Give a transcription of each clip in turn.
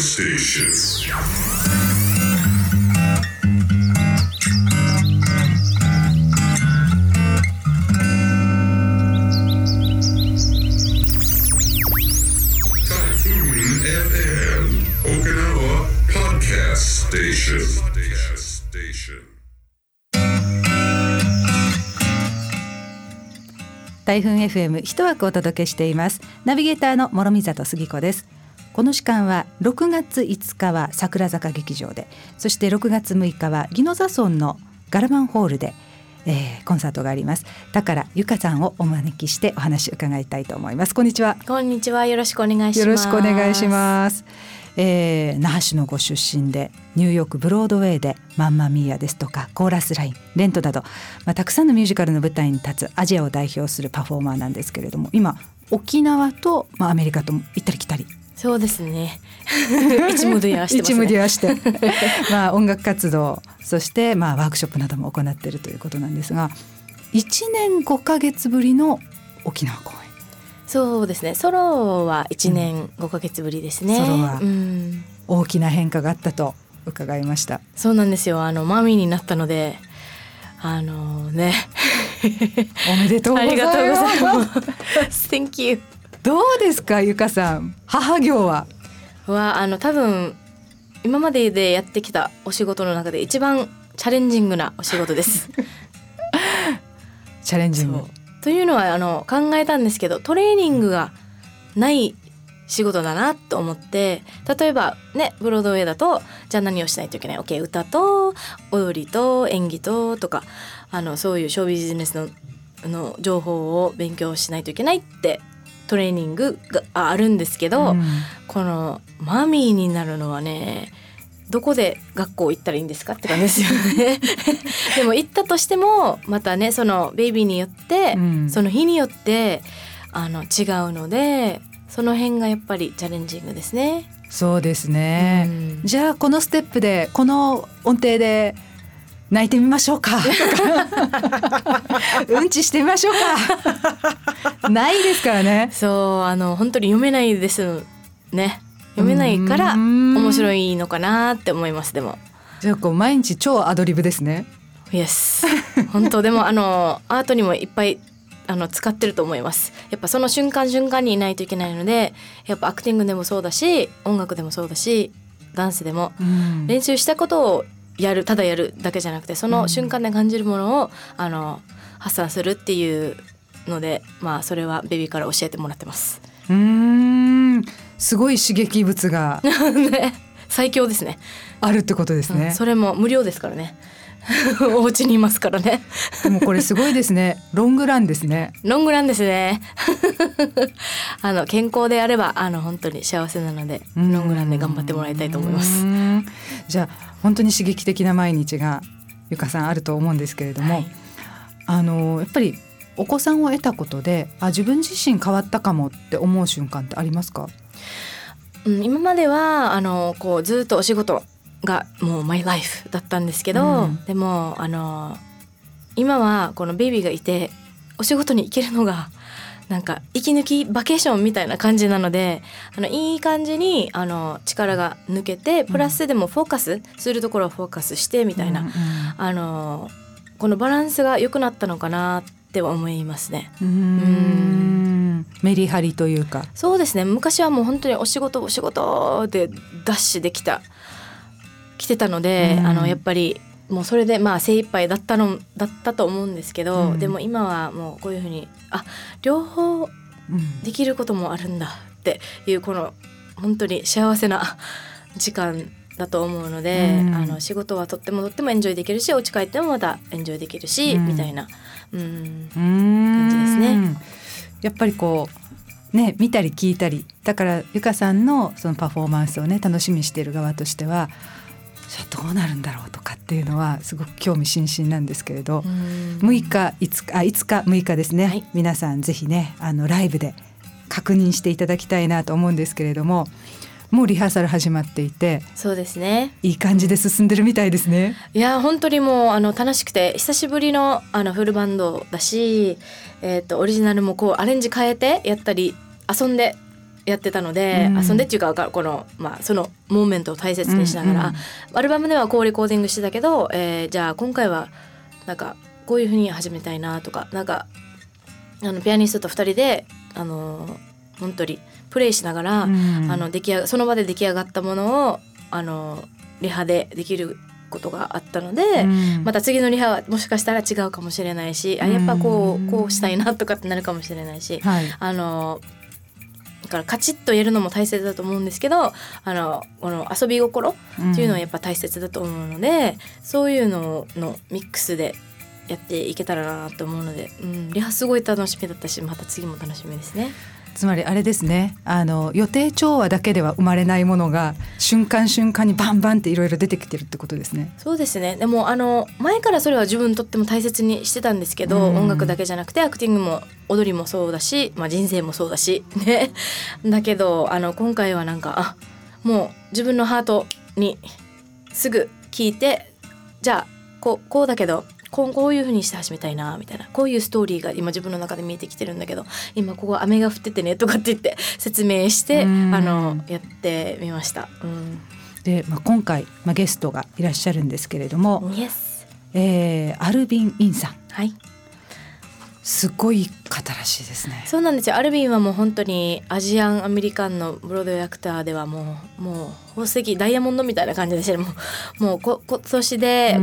Station. 台風 FM 一枠お届けしています。ナビゲーターの諸見里杉子です。この時間は6月5日は桜坂劇場で、そして6月6日は宜野座村のガラマンホールで、コンサートがあります。だからゆかさんをお招きしてお話を伺いたいと思います。こんにちは。 こんにちは、よろしくお願いします。 よろしくお願いします。那覇市のご出身で、ニューヨークブロードウェイでマンマミーヤですとかコーラスライン、レントなど、たくさんのミュージカルの舞台に立つアジアを代表するパフォーマーなんですけれども、今沖縄と、アメリカとも行ったり来たり。 そうですね一無理はしてますね。 一無理はして音楽活動、そして、ワークショップなども行っているということなんですが、1年5ヶ月ぶりの沖縄公演。 そうですね、ソロは1年5ヶ月ぶりですね。 ソロは大きな変化があったと伺いました。 そうなんですよ。マミーになったので、ねおめでとうございます。 ありがとうございます Thank you。 どうですか、ゆかさん、母業は多分今まででやってきたお仕事の中で一番チャレンジングなお仕事ですチャレンジングというのは考えたんですけど、トレーニングがない仕事だなと思って、例えばね、ブロードウェイだとじゃあ何をしないといけない、OK、歌と踊りと演技とか、そういうショービジネスの情報を勉強しないといけないってトレーニングがあるんですけど、このマミーになるのはね、どこで学校行ったらいいんですかって感じですよねでも行ったとしてもまたね、そのベイビーによって、その日によって違うので、その辺がやっぱりチャレンジングですね。 そうですね、じゃあこのステップでこの音程で泣いてみましょうかうんちしてみましょうかないですからね。 そう本当に読めないですね。読めないから面白いのかなって思います。でもじゃあ毎日超アドリブですね。 Yes 本当でもアートにもいっぱい使ってると思います。やっぱその瞬間瞬間にいないといけないので、やっぱアクティングでもそうだし、音楽でもそうだし、ダンスでも、練習したことをただやるだけじゃなくて、その瞬間で感じるものを発散するっていうので、それはベビーから教えてもらってます。 すごい刺激物がね、最強ですね。 あるってことですね。 それも無料ですからねお家にいますからね。 でもこれすごいですね。ロングランですね。 ロングランですね健康であれば本当に幸せなので、ロングランで頑張ってもらいたいと思います。 じゃあ本当に刺激的な毎日がゆかさんあると思うんですけれども、やっぱりお子さんを得たことで自分自身変わったかもって思う瞬間ってありますか？ 今まではずっとお仕事がもうマイライフだったんですけど、でも今はこのベイビーがいてお仕事に行けるのがなんか息抜きバケーションみたいな感じなので、いい感じに力が抜けて、プラスでもフォーカスするところはフォーカスしてみたいな、このバランスが良くなったのかなって思いますね。 メリハリというか。 そうですね。昔はもう本当にお仕事でダッシュで来てたので、やっぱりもうそれで精一杯だったと思うんですけど、でも今はもうこういうふうに両方できることもあるんだっていう、この本当に幸せな時間だと思うので、仕事はとってもエンジョイできるし、お家帰ってもまたエンジョイできるし、みたいな感じですね。 やっぱり見たり聞いたり、だからゆかさんのそのパフォーマンスをね、楽しみにしている側としては、じゃあどうなるんだろうとかっていうのはすごく興味津々なんですけれど、5日6日ですね、皆さんぜひねライブで確認していただきたいなと思うんですけれども、もうリハーサル始まっていて。そうですね、いい感じで進んでるみたいですね。 いや本当にもう楽しくて、久しぶりのフルバンドだし、オリジナルもアレンジ変えてやったり遊んでやってたので、遊んでっていうかこの、そのモーメントを大切にしながら、アルバムではこうレコーディングしてたけど、じゃあ今回はなんかこういう風に始めたいなとか、なんかピアニストと2人で本当にプレイしながら、その場で出来上がったものをリハでできることがあったので、また次のリハはもしかしたら違うかもしれないし、やっぱこうしたいなとかってなるかもしれないし、だからカチッとやるのも大切だと思うんですけど、この遊び心っていうのはやっぱ大切だと思うので、そういうののミックスでやっていけたらなと思うので、リハすごい楽しみだったし、また次も楽しみですね。 つまりあれですね、予定調和だけでは生まれないものが瞬間瞬間にバンバンっていろいろ出てきてるってことですね。 そうですね。でも前からそれは自分にとっても大切にしてたんですけど、音楽だけじゃなくてアクティングも踊りもそうだし、人生もそうだしねだけど今回はなんかもう自分のハートにすぐ聞いて、じゃあこうだけどこういう風にして始めたいなみたいな、こういうストーリーが今自分の中で見えてきてるんだけど、今ここ雨が降っててねとかって言って説明してやってみました。 で、今回、ゲストがいらっしゃるんですけれども、アルビン・インさん、すごい方らしいですね。 そうなんですよ。アルビンはもう本当にアジアンアメリカンのブロードウェイアクターではもう宝石ダイヤモンドみたいな感じでしたね。もう今年で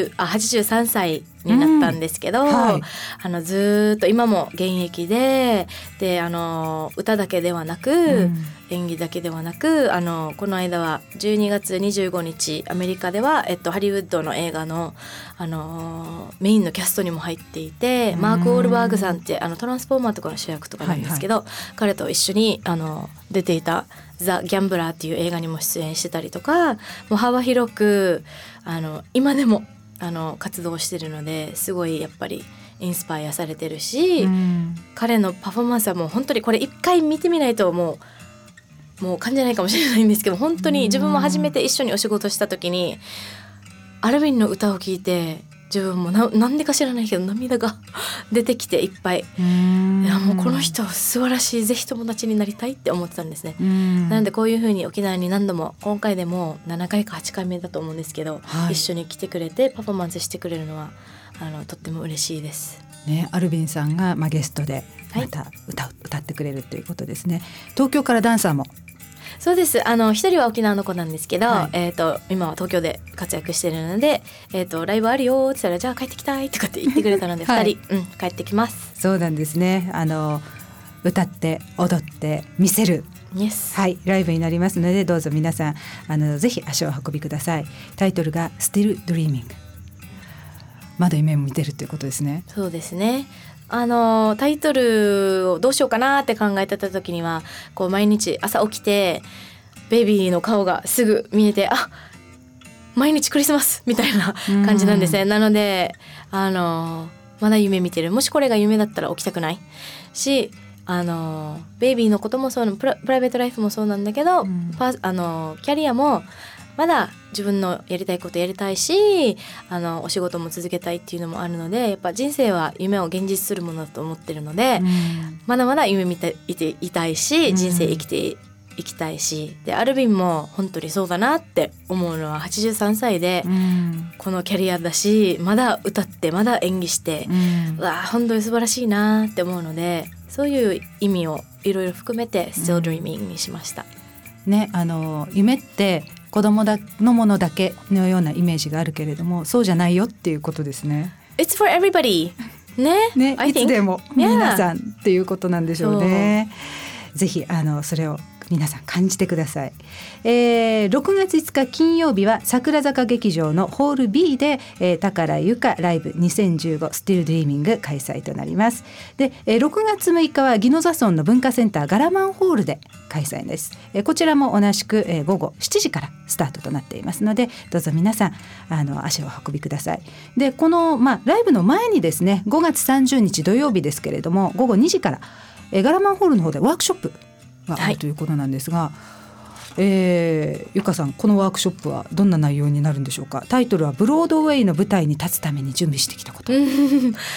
83歳になったんですけど、ずっと今も現役で歌だけではなく、演技だけではなくこの間は12月25日アメリカでは、ハリウッドの映画の、メインのキャストにも入っていて、マーク・オールバーグさんってトランスフォーマーとかの主役とかなんですけど、彼と一緒に出ていたザ・ギャンブラーっていう映画にも出演してたりとか、もう幅広く今でも活動してるので、すごいやっぱりインスパイアされてるし、彼のパフォーマンスはもう本当にこれ一回見てみないともう感じないかもしれないんですけど、本当に自分も初めて一緒にお仕事した時にアルビンの歌を聴いて、自分もなんでか知らないけど涙が出てきていっぱい、いやもうこの人素晴らしい、ぜひ友達になりたいって思ってたんですね。なのでこういう風に沖縄に何度も、今回でも7回か8回目だと思うんですけど、一緒に来てくれてパフォーマンスしてくれるのはとっても嬉しいですね。アルビンさんが、ゲストでまた歌ってくれるということですね。東京からダンサーも。 そうです。一人は沖縄の子なんですけど、今は東京で活躍しているので、ライブあるよって言ったら、じゃあ帰ってきたいとかって言ってくれたので2人、帰ってきます。 そうなんですね。歌って踊って見せる、ライブになりますので、どうぞ皆さんぜひ足をお運びください。タイトルが Still Dreaming、 まだ夢を見てるということですね。 そうですね。タイトルをどうしようかなって考えてた時には、こう毎日朝起きてベイビーの顔がすぐ見えて、毎日クリスマスみたいな感じなんですね。なのでまだ夢見てる。もしこれが夢だったら起きたくないし、ベイビーのこともそう、プライベートライフもそうなんだけど、キャリアもまだ自分のやりたいことやりたいし、お仕事も続けたいっていうのもあるので、やっぱ人生は夢を現実するものだと思ってるので、まだまだ夢見ていたいし、人生生きていきたいし、でアルビンも本当にそうだなって思うのは、83歳でこのキャリアだし、まだ歌ってまだ演技して、本当に素晴らしいなって思うので、そういう意味をいろいろ含めて Still Dreaming にしましたね。夢って子供のものだけのようなイメージがあるけれども、そうじゃないよっていうことですね。 It's for everybody ね、 いつでも皆さんっていうことなんでしょうね。ぜひそれを皆さん感じてください。6月5日金曜日は桜坂劇場のホール B で、宝ゆかライブ2015 Still Dreaming 開催となります。で、6月6日は宜野座村の文化センターガラマンホールで開催です。こちらも同じく、午後7時からスタートとなっていますので、どうぞ皆さん足をお運びください。でこの、ライブの前にですね、5月30日土曜日ですけれども、午後2時から、ガラマンホールの方でワークショップがあるということなんですが、ゆかさん、このワークショップはどんな内容になるんでしょうか。タイトルはブロードウェイの舞台に立つために準備してきたこと。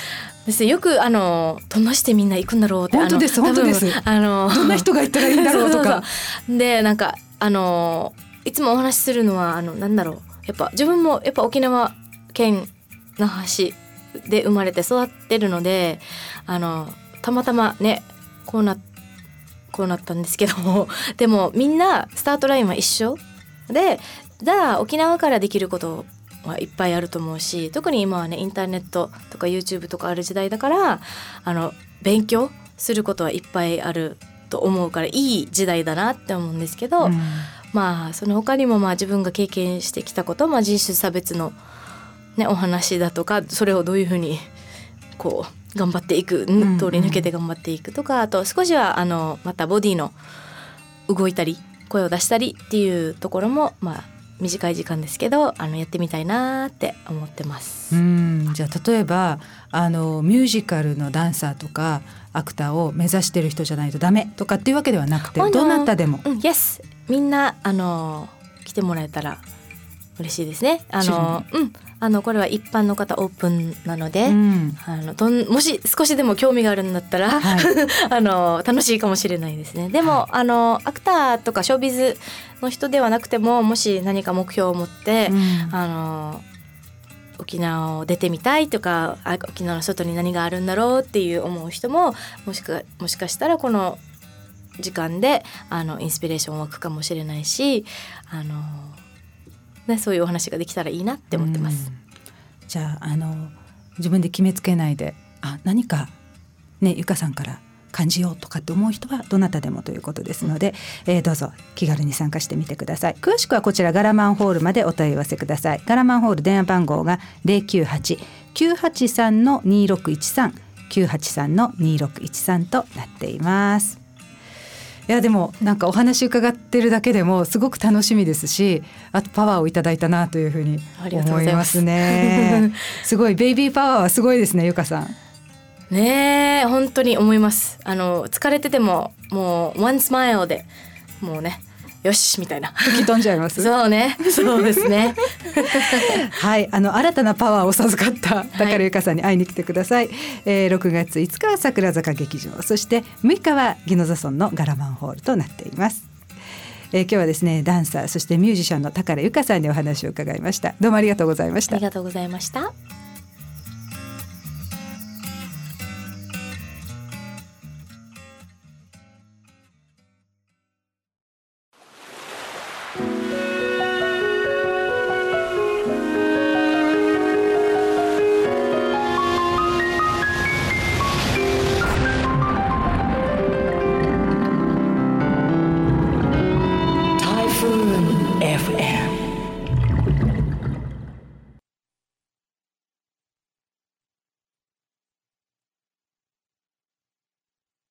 ですよくどんなしてみんな行くんだろうって。 本当です本当です。どんな人が行ったらいいんだろうとかそうでなんかいつもお話しするのはなんだろう、やっぱ自分もやっぱ沖縄県那覇市で生まれて育ってるのでたまたまねこうなったんですけどでもみんなスタートラインは一緒で、じゃあ沖縄からできることはいっぱいあると思うし、特に今はねインターネットとか YouTube とかある時代だから勉強することはいっぱいあると思うからいい時代だなって思うんですけど、まあその他にも自分が経験してきたこと、人種差別の、ね、お話だとか、それをどういうふうにこう頑張っていく、通り抜けて頑張っていくとか、あと少しはまたボディの動いたり声を出したりっていうところも短い時間ですけどやってみたいなって思ってます。 じゃあ例えばミュージカルのダンサーとかアクターを目指してる人じゃないとダメとかっていうわけではなくて、どなたでも、 Yes、 みんな来てもらえたら嬉しいですね。これは一般の方オープンなので、もし少しでも興味があるんだったら、楽しいかもしれないですね。でも、アクターとかショービズの人ではなくても、もし何か目標を持って、沖縄を出てみたいとか、沖縄の外に何があるんだろうっていう思う人ももしかしたらこの時間でインスピレーション湧くかもしれないし、そういうお話ができたらいいなって思ってます。 じゃあ自分で決めつけないで、何かねゆかさんから感じようとかって思う人はどなたでもということですので、どうぞ気軽に参加してみてください。詳しくはこちらガラマンホールまでお問い合わせください。ガラマンホール電話番号が 098-983-2613 983-2613となっています。いやでもなんかお話伺ってるだけでもすごく楽しみですし、あとパワーをいただいたなというふうに思いますね。すごいベイビーパワーはすごいですねゆかさん。 ねえ本当に思います。疲れててももうワンスマイルでもうねよしみたいな吹き飛んじゃいます。 そうね、そうですねはい新たなパワーを授かった宝ゆかさんに会いに来てください。6月5日は桜坂劇場、そして6日は宜野座村のガラマンホールとなっています。今日はですねダンサーそしてミュージシャンの宝ゆかさんにお話を伺いました。どうもありがとうございました。 ありがとうございました。 Typhoon FM